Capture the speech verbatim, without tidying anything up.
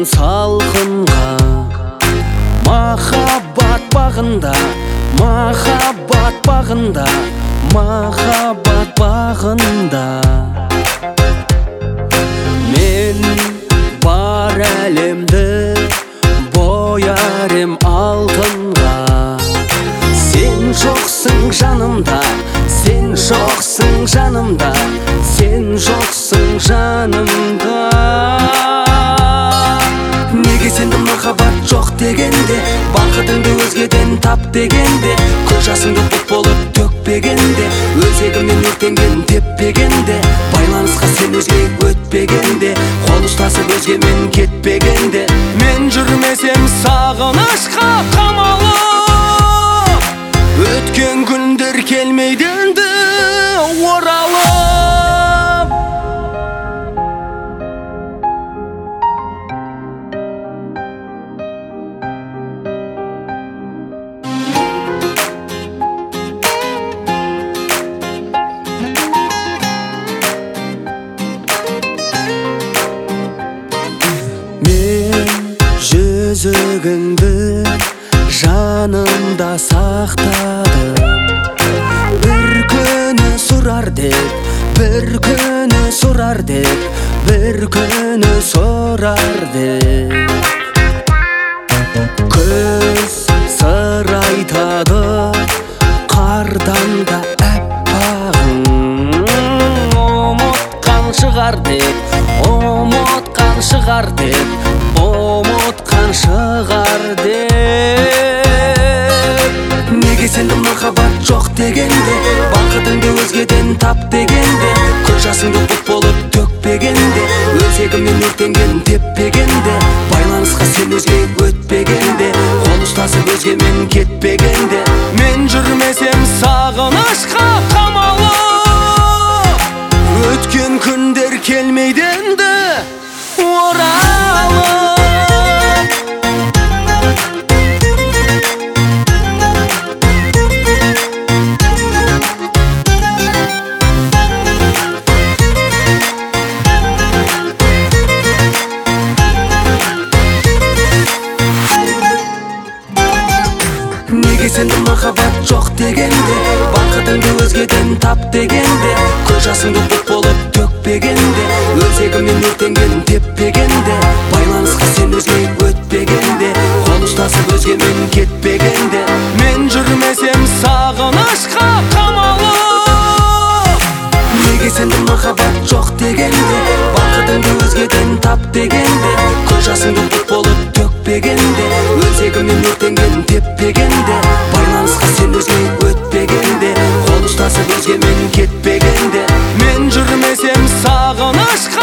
салқынға, махаббат бағында, махаббат бағында, махаббат бағында. Мен бар әлемді бояр ем алтынға. Сен жоқсың жанымда, сен жоқсың жанымда, сен жоқсың жанымда. Неге сенің махаббат жоқ дегенде, бақытыңды өзгеден тап дегенде, көз жасыңды бұт болып төкпегенде, өзегімнен өртенген деппегенде, байланысқа сен өзге өтпегенде, қол ұстасып өзгемен кетпегенде, мен жүрмесем сағынышқа қамалып, өткен күндер келмейді енді оралып. Жүзігіңді жанымда сақтадым, бір күні сұрар деп, бір күні сұрар деп, бір күні сұрар деп. Көз сыр айтады қардан да әппағың, ұмытқан шығар деп, ұмытқан шығар деп, ұмытқан шығар деп. Неге сенің махаббат жоқ дегенде, бақытыңды өзгеден тап дегенде, көз жасыңды бұт болып төкпегенде, өзегімнен өртенген деппегенде, байланысқа сен өзге өтпегенде, қол ұстасып өзгемен кетпегенде, мен жүрмесем сағынышқа қамалып, өткен күндер келмейді енді оралып. Неге сенің махаббат жоқ дегенде, бақытыңды өзгеден тап дегенде, көз жасыңды бұт болып төкпегенде, өзегімнен өртенген деппегенде, байланысқа сен өзге өтпегенде, қол ұстасып өзгемен кетпегенде, мен жүрмесем сағынышқа қамалып. Неге сенің махаббат жоқ дегенде, бақытыңды өзгеден тап дегенде, көз жасыңды бұт болып төкпегенде, өзегімнен өртенген деппегенде, байланысқа сен өзге өтпегенде, қол ұстасып өзгемен кетпегенде, мен жүрмесем сағынышқа